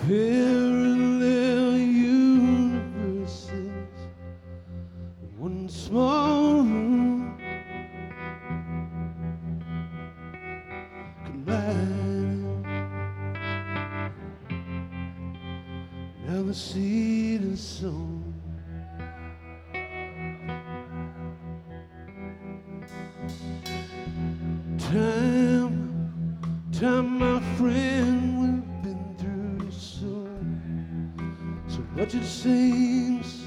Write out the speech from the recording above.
parallel universes, one small room colliding. Now the seed is sown. Time, my friend, we've been through so much it seems.